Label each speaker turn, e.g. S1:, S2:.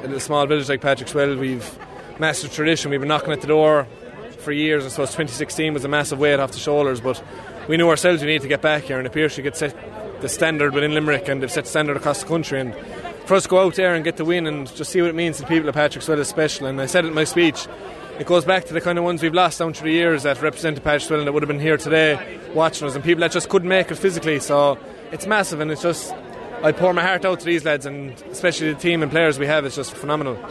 S1: in a small village like Patrickswell, we've massive tradition. We've been knocking at the door for years. I suppose 2016 was a massive weight off the shoulders, but we knew ourselves we need to get back here, and it appears we could set the standard within Limerick, and they've set the standard across the country. And for us to go out there and get the win and just see what it means to the people of Patrickswell is special. And I said it in my speech, it goes back to the kind of ones we've lost down through the years that represented Patrickswell and that would have been here today watching us, and people that just couldn't make it physically. So it's massive, and it's just, I pour my heart out to these lads, and especially the team and players we have. It's just phenomenal.